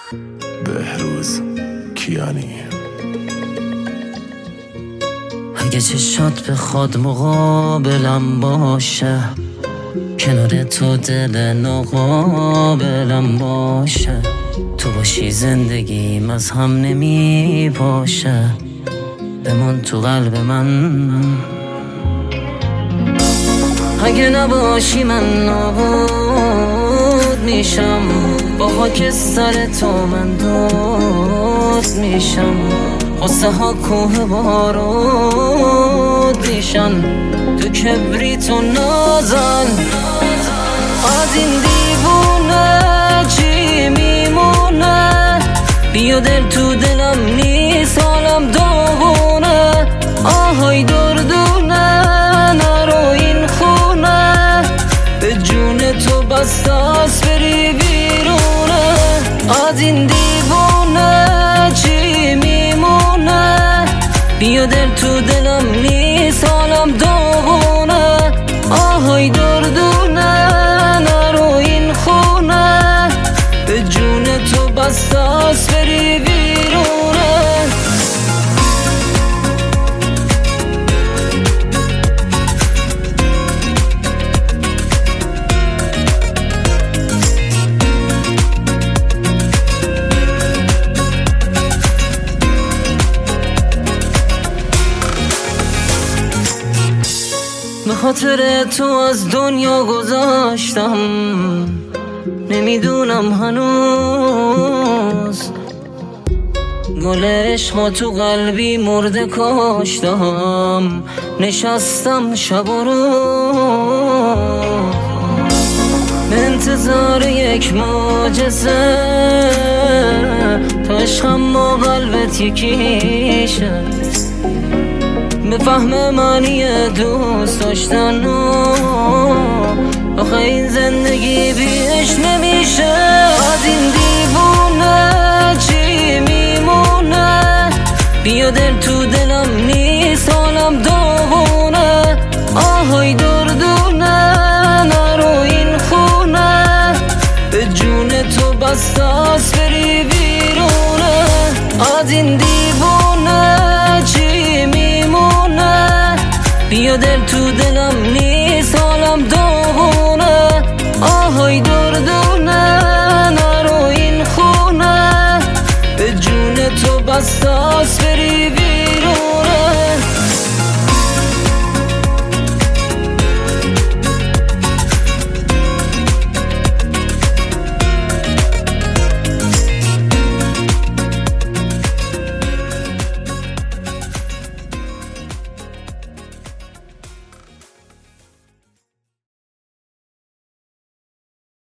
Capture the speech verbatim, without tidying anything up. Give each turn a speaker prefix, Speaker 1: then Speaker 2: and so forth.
Speaker 1: بهروز کیانی.
Speaker 2: اگه چشات به خود مقابلم باشه، کنار تو دل ناقابلم باشه، تو باشی زندگیم از هم نمی باشه، بمون تو قلب من. اگه نباشی من نابود میشم، با خاک سر تو من دود میشم، قصه ها کوه بارود میشن، تو کبریت و نازن. از این دیوونه چی میمونه؟ بیا دل تو دلم نیست، حالم داغونه، آهای دردونه، نرو این خونه، به جون تو بستاس بری بیرونه. از این دیوونه چی میمونه؟ بیا دل تو دلم نیست، حالم داغونه، آهای دردونه، نرو این خونه، به جون تو بستاس بری بیرونه. به خاطر تو از دنیا گذاشتم، نمیدونم هنوز گل عشق تو قلبی مرده کاشتم، نشستم شب و روز به انتظار یک معجزه، تا عشقم با قلبت یکیشه، به فهم معنی دوست داشتن. آخه این زندگی بی